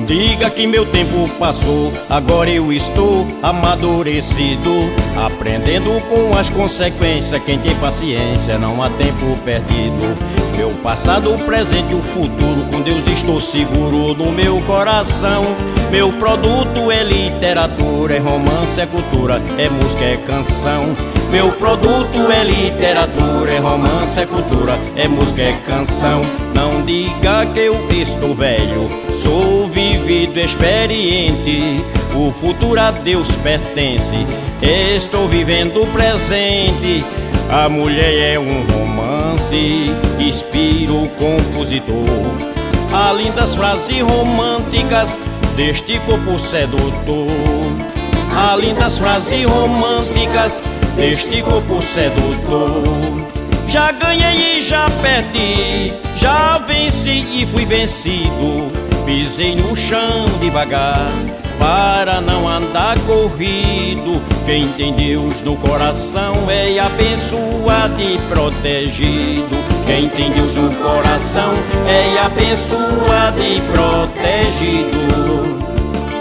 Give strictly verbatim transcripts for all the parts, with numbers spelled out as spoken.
Não diga que meu tempo passou, agora eu estou amadurecido, aprendendo com as consequências. Quem tem paciência não há tempo perdido. Meu passado, o presente e o futuro, com Deus estou seguro no meu coração. Meu produto é literatura, é romance, é cultura, é música, é canção. Meu produto é literatura, é romance, é cultura, é música, é canção. Não diga que eu estou velho, sou vivido, experiente. O futuro a Deus pertence, estou vivendo o presente. A mulher é um romance, inspiro o compositor. Há lindas frases românticas deste corpo sedutor. Há lindas frases românticas deste corpo sedutor. Já ganhei e já perdi, já venci e fui vencido. Pisei no chão devagar para não andar corrido. Quem tem Deus no coração é abençoado e protegido. Quem tem Deus no coração é abençoado e protegido.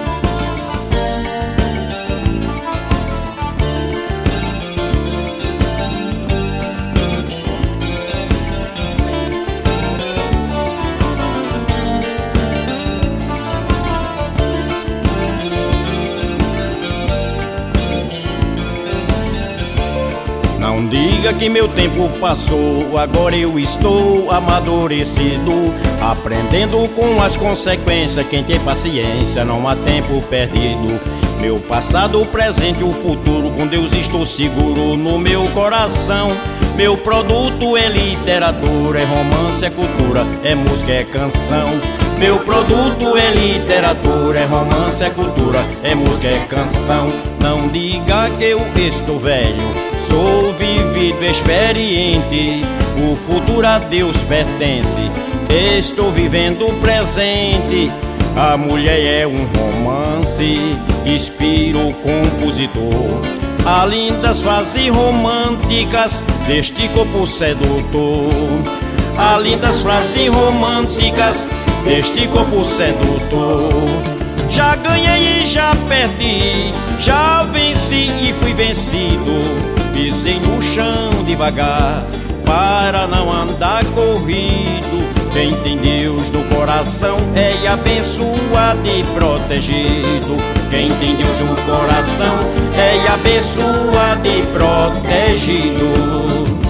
Não diga que meu tempo passou, agora eu estou amadurecido, aprendendo com as consequências. Quem tem paciência não há tempo perdido. Meu passado, o presente e o futuro, com Deus estou seguro no meu coração. Meu produto é literatura, é romance, é cultura, é música, é canção. Meu produto é literatura, é romance, é cultura, é música, é canção. Não diga que eu estou velho, sou vivido, experiente. O futuro a Deus pertence, estou vivendo o presente. A mulher é um romance, inspiro o compositor. Há lindas frases românticas deste corpo sedutor. Há lindas frases românticas deste corpo sedutor. Já ganhei e já perdi, já venci e fui vencido. Pisei no chão devagar para não andar corrido. Quem tem Deus no coração é abençoado e protegido. Quem tem Deus no coração é abençoado e protegido.